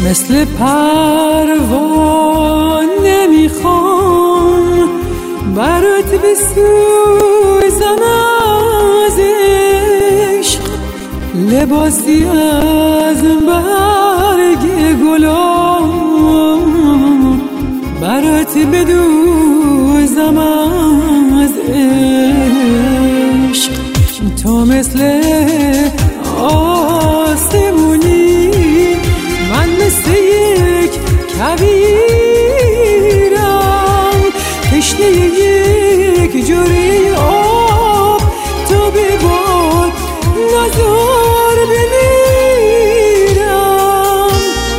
مثل پروانه میخوام برات بسوزم از عشق، لباسی از برگ گلام برات بدوزم از عشق. تو مثل آسمونی، من مثل یک کویرم، تشنه یک جوری آب، تو ببار نزار بمیرم.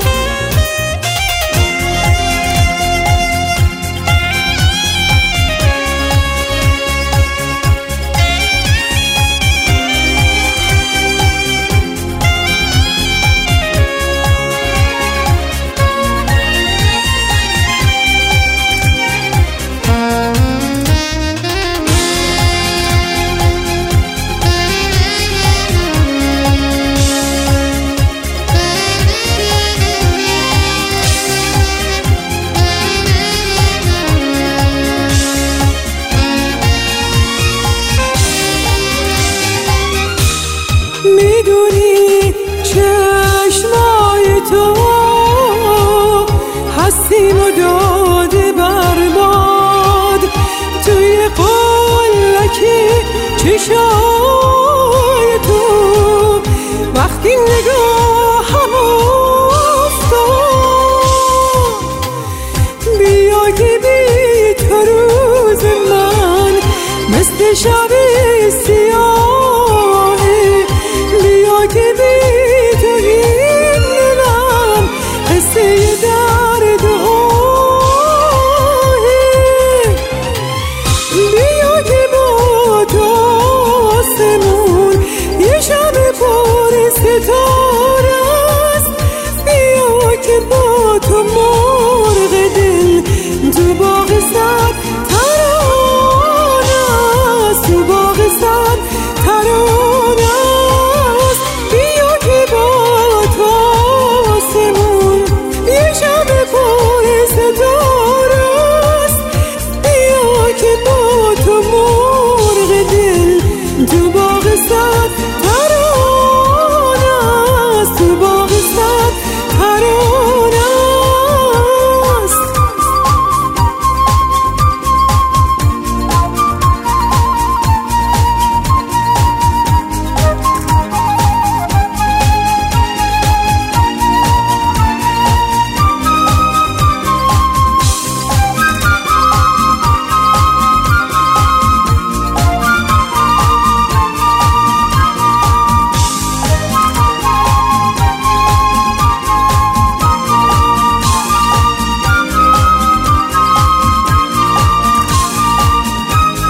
میدونی چشمای تو هستیم و داده برباد، توی قلکی چشای تو وقتی نگاهم افتاد. بیا که بی تو روز من مثل شب